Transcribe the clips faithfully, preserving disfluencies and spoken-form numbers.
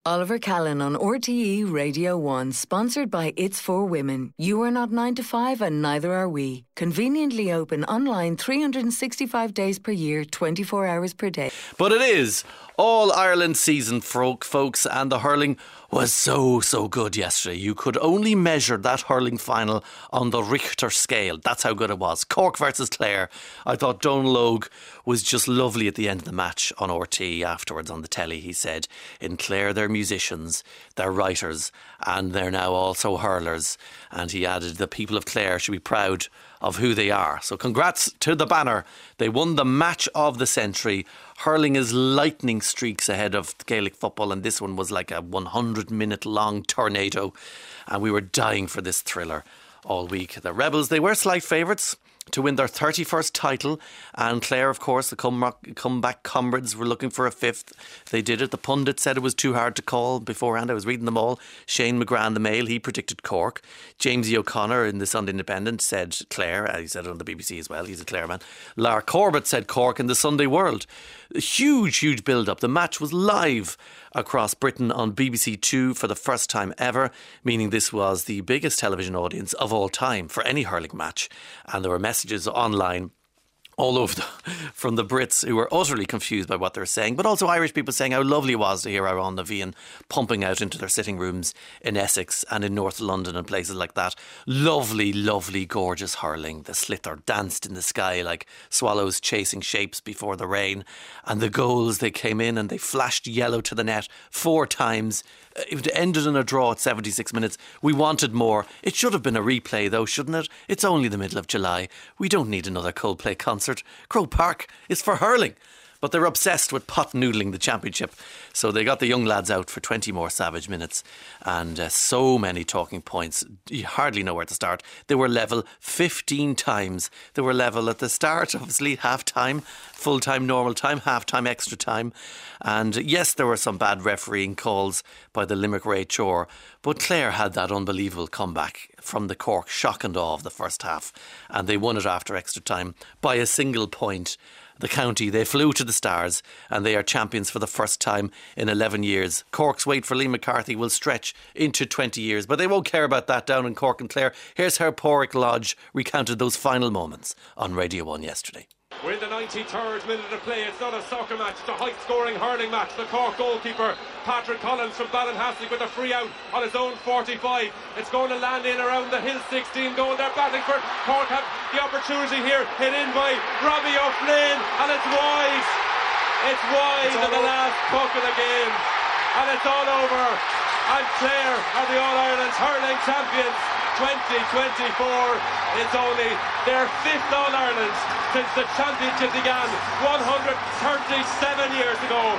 Oliver Callan on R T E Radio one, sponsored by It's For Women. You are not nine to five and neither are we. Conveniently open online three hundred sixty-five days per year, twenty-four hours per day. But it is All-Ireland season, folks, and the hurling was so, so good yesterday. You could only measure that hurling final on the Richter scale. That's how good it was. Cork versus Clare. I thought Donal Logue was just lovely at the end of the match on R T E afterwards on the telly. He said, in Clare they're musicians, they're writers, and they're now also hurlers. And he added, the people of Clare should be proud of who they are. So congrats to the Banner. They won the match of the century. Hurling is lightning streaks ahead of Gaelic football, and this one was like a one hundred minute long tornado, and we were dying for this thriller all week. The Rebels, they were slight favourites to win their thirty-first title, and Clare, of course, the come- comeback comrades, were looking for a fifth. They did it. The pundit said it was too hard to call beforehand. I was reading them all. Shane McGrath, the Mail, he predicted Cork. Jamesy O'Connor in the Sunday Independent said Clare. Uh, he said it on the B B C as well. He's a Clare man. Lar Corbett said Cork in the Sunday World. A huge, huge build-up. The match was live across Britain on B B C Two for the first time ever, meaning this was the biggest television audience of all time for any hurling match. And there were messages online all over the, from the Brits who were utterly confused by what they were saying, but also Irish people saying how lovely it was to hear Iran Navian pumping out into their sitting rooms in Essex and in North London and places like that. Lovely, lovely, gorgeous hurling. The sliotar danced in the sky like swallows chasing shapes before the rain, and the goals, they came in and they flashed yellow to the net four times. It ended in a draw at seventy-six minutes. We wanted more. It should have been a replay though, shouldn't it? It's only the middle of July. We don't need another Coldplay concert. Croke Park is for hurling. But they're obsessed with pot noodling the championship. So they got the young lads out for twenty more savage minutes. And uh, so many talking points. You hardly know where to start. They were level fifteen times. They were level at the start, obviously, half-time, full-time, normal time, half-time, extra time. And yes, there were some bad refereeing calls by the Limerick Ray Chore. But Clare had that unbelievable comeback from the Cork shock and awe of the first half. And they won it after extra time by a single point. The county, they flew to the stars, and they are champions for the first time in eleven years. Cork's wait for Liam McCarthy will stretch into twenty years, but they won't care about that down in Cork and Clare. Here's how Porrick Lodge recounted those final moments on Radio one yesterday. We're in the ninety-third minute of play. It's not a soccer match, it's a high-scoring hurling match. The Cork goalkeeper, Patrick Collins from Ballinhassig, with a free out on his own forty-five. It's going to land in around the Hill sixteen goal. They're battling for Cork. Have the opportunity here, hit in by Robbie O'Flynn, and it's wide. It's wide in the last puck of the game, and it's all over. And Clare are the All-Ireland hurling champions twenty twenty-four. It's only their fifth All-Ireland since the championship began one hundred thirty-seven years ago.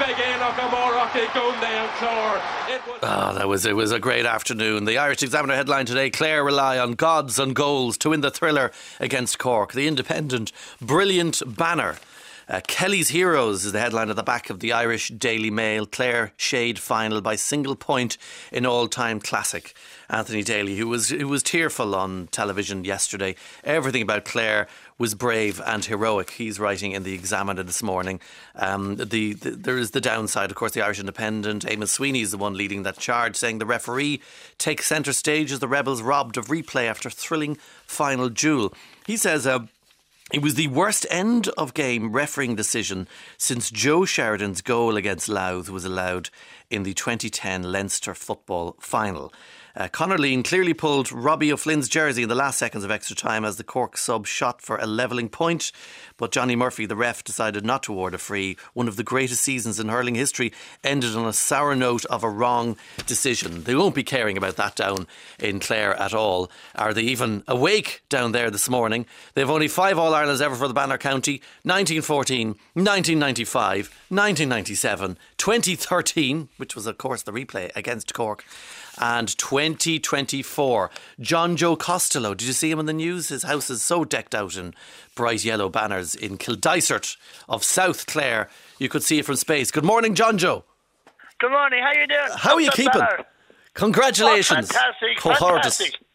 Oh, that was it was a great afternoon. The Irish Examiner headline today: Clare rely on gods and goals to win the thriller against Cork. The Independent, brilliant banner. Uh, Kelly's Heroes is the headline at the back of the Irish Daily Mail. Clare shade final by single point in all-time classic. Anthony Daly, who was who was tearful on television yesterday. Everything about Clare was brave and heroic. He's writing in the Examiner this morning. Um, the, the there is the downside, of course. The Irish Independent, Eamon Sweeney is the one leading that charge, saying the referee takes centre stage as the Rebels robbed of replay after thrilling final duel. He says Uh, It was the worst end of game refereeing decision since Joe Sheridan's goal against Louth was allowed in the twenty ten Leinster football final. Uh, Conor Lean clearly pulled Robbie O'Flynn's jersey in the last seconds of extra time as the Cork sub shot for a levelling point. But Johnny Murphy, the ref, decided not to award a free. One of the greatest seasons in hurling history ended on a sour note of a wrong decision. They won't be caring about that down in Clare at all. Are they even awake down there this morning? They've only five All-Irelands ever for the Banner County. nineteen fourteen, nineteen ninety-five, nineteen ninety-seven, twenty thirteen, which was of course the replay against Cork, and twenty twenty-four. John Joe Costello, did you see him in the news? His house is so decked out in bright yellow banners in Kildysart of South Clare. You could see it from space. Good morning, John Joe. Good morning, how you doing? How are you keeping? Congratulations. Oh, fantastic, Cohortus. fantastic.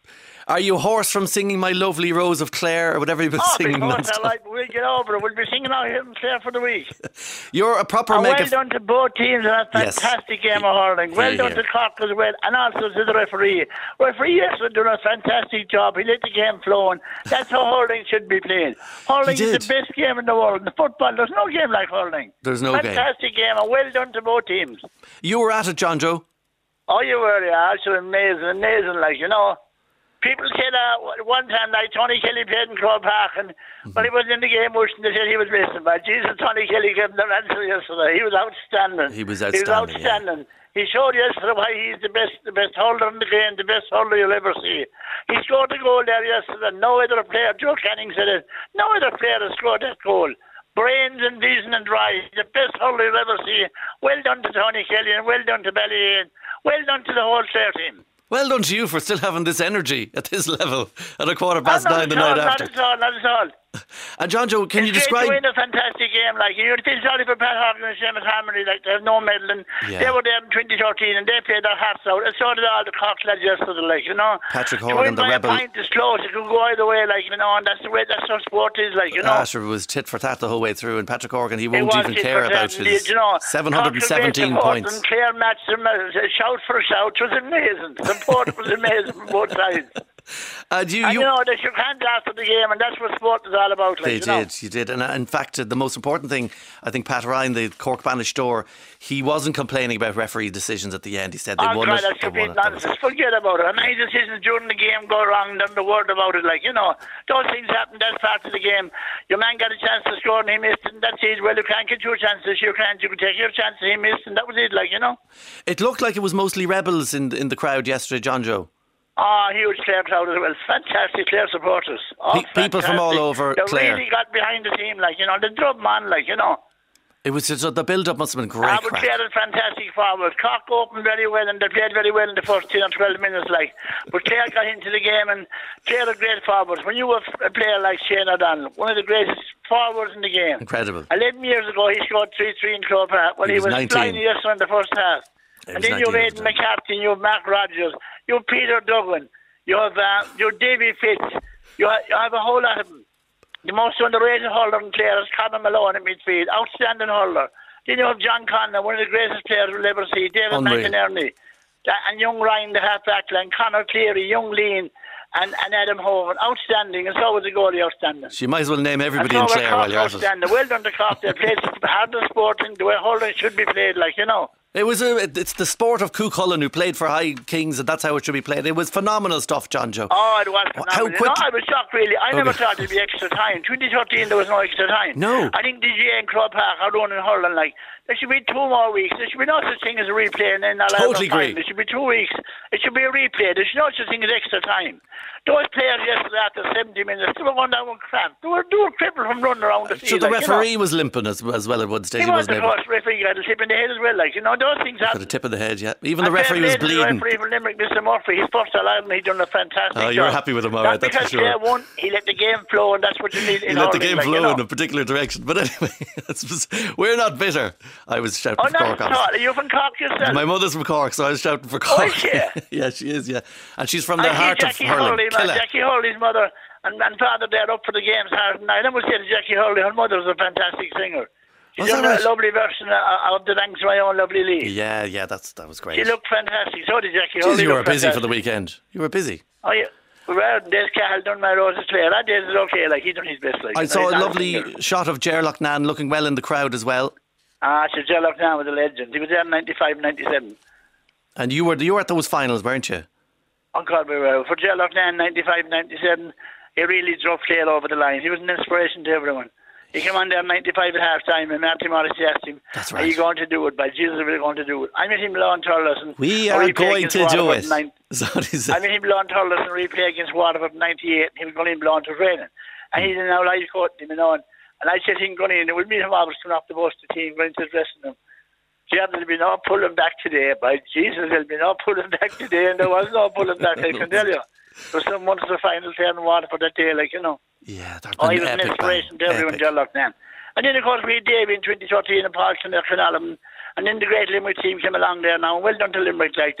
Are you hoarse from singing My Lovely Rose of Clare or whatever you've been oh, singing? Oh, because I like, we'll get over it. We'll be singing out here in Clare for the week. You're a proper and mega... well done to both teams on a fantastic yes. game of hurling. Well here, done here. to Cork as well, and also to the referee. Referee yesterday done a fantastic job. He let the game flow, and that's how hurling should be played. Hurling is the best game in the world. In the football, there's no game like hurling. There's no fantastic game. Fantastic game, and well done to both teams. You were at it, John Joe. Oh, you were, yeah. It's amazing, amazing, like, you know. People said uh, one time, like, Tony Kelly played in Croke Park, and mm-hmm. when he was in the game, they said he was missing. But Jesus, Tony Kelly gave them the answer yesterday. He was outstanding. He was outstanding. He was outstanding. Yeah. He showed yesterday why he's the best, the best holder in the game, the best holder you'll ever see. He scored a goal there yesterday. No other player, Joe Canning said it, no other player has scored that goal. Brains and vision and drive, the best holder you'll ever see. Well done to Tony Kelly and well done to Ballyhane. Well done to the whole Clare team. Well done to you for still having this energy at this level at a quarter past oh, nine the night after. Not at all, not at all. And John Joe, can it's you describe... It's a fantastic game, like, you feel sorry for Pat Horgan and Seamus Harmony, like, they have no medal, and yeah. they were there in twenty thirteen, and they played their hearts out, and so did all the Cork lads yesterday, like, you know. Patrick Horgan, the rebel. To win by a point is close, it could go either way, like, you know, and that's the way, that's how sport is, like, you know. Ah, sure, it was tit for tat the whole way through, and Patrick Horgan, he won't even care about his you know, seven hundred seventeen points. And Clare matched them, shout for shout, it was amazing. The support was amazing from both sides. And you, and you, you know, they shook hands after the game, and that's what sport is all about. Like, they you did, know. you did. And in fact, the most important thing, I think Pat Ryan, the Cork Bannister, he wasn't complaining about referee decisions at the end. He said they oh, won God, it. That's they complete won nonsense. it. Forget about it. And any decisions during the game go wrong, then the word about it. Like, you know, those things happen. That's part of the game. Your man got a chance to score and he missed it, and that's it. Well, you can't get your chances. You can't. You can take your chances. He missed, and that was it. Like, you know. It looked like it was mostly rebels in in the crowd yesterday, John Joe. Oh, huge Clare crowd as well. Fantastic Clare supporters. Oh, Pe- people from all over they Clare. They really got behind the team, like, you know, the drum man, like, you know. It was just, the build-up must have been great. Ah, but Clare had fantastic forwards. Cork opened very well, and they played very well in the first ten or twelve minutes, like. But Clare got into the game, and Clare are great forwards. When you have a player like Shane O'Donnell, one of the greatest forwards in the game. Incredible. Eleven years ago, he scored three three in Croke Park. Well, he, he was, was flying yesterday in the first half. It and then you have Aidan McCarthy, you have Mark Rogers, you have Peter Duggan. You have uh, your Davy Fitz. You have, you have a whole lot of them. The most underrated hurler in Clare is Conor Malone in midfield. Outstanding hurler. Then you have John Connor, one of the greatest players we'll ever see. David McInerney. And young Ryan, the half-back line. Conor Cleary, young Lean. And, and Adam Hogan. Outstanding. And so was the goalie outstanding. So you might as well name everybody and in so Clare while you're at it. Outstanding. Well done to Cork. They played hard the sporting the way hurling should be played, like, you know. It was a, it's the sport of Cúchulainn who played for High Kings, and that's how it should be played. It was phenomenal stuff, John Joe. Oh, it was phenomenal. How quick? No, I was shocked, really. I okay. never thought there'd be extra time. twenty thirteen, there was no extra time. No. I think D J and Croke Park are running hurling, like, there should be two more weeks. There should be no such thing as a replay and then not totally time. agree. There should be two weeks. It should be a replay. There should no such thing as extra time. Those players yesterday after seventy minutes, they were going down with cramp. They were, they were crippled from running around the field. So the like, referee you know. was limping as, as well at one stage. He, he was wasn't the able. first referee. He had a tip in the head as well. Like, you know, those things happen. Got a tip of the head, yeah. Even the and referee was bleeding. The referee from Limerick, Mister Murphy, he's first allowed and he done a fantastic job. Oh, you job. were happy with him, all right, that's for sure. Because Clare won, he let the game flow, and that's what you need in He let the hurling, game like, flow you know. in a particular direction. But anyway, that's just, we're not bitter. I was shouting oh, for Cork. Oh, not Are you from Cork yourself? My mother's from Cork, so I was shouting for Cork. Oh, is she? Yeah, she is, yeah. And she's from the I heart Jackie of hurling. Hurley, man, Jackie Hurley's mother and, and father there up for the games hard night. I must say to Jackie Hurley, her mother's a fantastic singer. She's done right? a lovely version of, of the Thanks My Own Lovely Lee. Yeah, yeah, that's that was great. She looked fantastic. So did Jackie Jeez, Hurley. you were busy fantastic. for the weekend. You were busy. Oh, yeah. Well, there's Cahill done my Roses Clare. That day is okay. Like, he done his best. Like, I saw a lovely singer. shot of Ger Loughnane looking well in the crowd as well. Ah, so Ger Loughnane was a legend. He was there in ninety-five, ninety-seven. And you were you were at those finals, weren't you? Oh, God, we were. For Ger Loughnane, ninety-five, ninety-seven, he really drove Clare over the line. He was an inspiration to everyone. He came on there in ninety-five at half time, and Marty Morrissey asked him, That's right. Are you going to do it? By Jesus, we're going to do it. I met him Lawn Turles. And we are going to do it. Nine- I met him Lawn Turles and replay against Waterford in ninety-eight. He was going in Lawn to training. And he's now live coach him, you know. And, and I said to him going in, and we'll meet him always coming off the bus, the team, going to the dressing room. Yeah, there'll be no pulling back today. By Jesus, there'll be no pulling back today. And there was no pulling back, I can tell you. There was some months of the final fair in Waterford that day, like, you know. Yeah, that's Oh, he was an inspiration to everyone, Ger Loughnane. And then, of course, we had Davy in twenty thirteen and Paulson at Clonalum. And then the great Limerick team came along there now. Well done to Limerick, like that.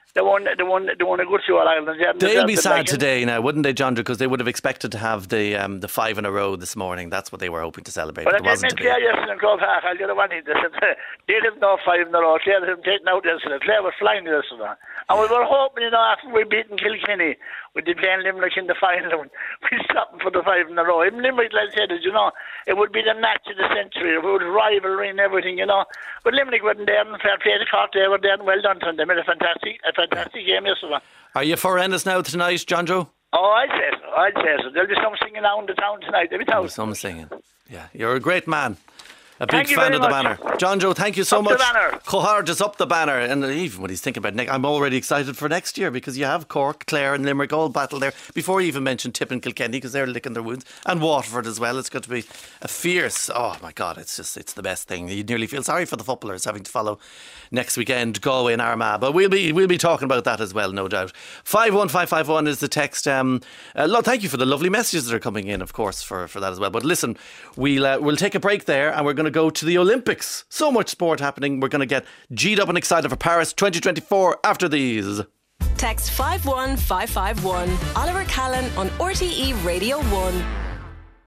They won, they won, they won a good show at Ireland. Yeah, They'll be sad today now, wouldn't they, John? Because they would have expected to have the um, the five in a row this morning. That's what they were hoping to celebrate. But it I didn't Clare yesterday in Croke Park. I'll get a one in this. They didn't know five in a row. Clare didn't take out yesterday. Clare was flying yesterday. And we were hoping, you know, after we beaten Kilkenny, we did play Limerick in the final. We stopped them for the five in a row. Even Limerick, like I said, you know, it would be the match of the century. It would rivalry and everything, you know. But Limerick wasn't there, and fair play to Cork, they were there, and well done to them. They made a fantastic, a fantastic game yesterday. Are you for Ennis now tonight, John Joe? Oh, I'd say so. I'd say so. There'll be some singing around the town tonight. There'll be There'll be some singing. Yeah, you're a great man. A big Thank you fan very of the much. banner. John Joe, thank you so Up much. the banner. Cohard is up the banner. And even when he's thinking about next, I'm already excited for next year because you have Cork, Clare and Limerick all battle there. Before you even mention Tip and Kilkenny because they're licking their wounds. And Waterford as well. It's going to be a fierce, oh my God, it's just, it's the best thing. You nearly feel sorry for the footballers having to follow next weekend Galway and Armagh. But we'll be we'll be talking about that as well, no doubt. five one five five one is the text. Um, uh, lo- thank you for the lovely messages that are coming in, of course, for, for that as well. But listen, we'll, uh, we'll take a break there and we're going to go to the Olympics. So much sport happening. We're going to get G'd up and excited for Paris twenty twenty-four after these. Text five one five five one. Oliver Callan on R T E Radio one.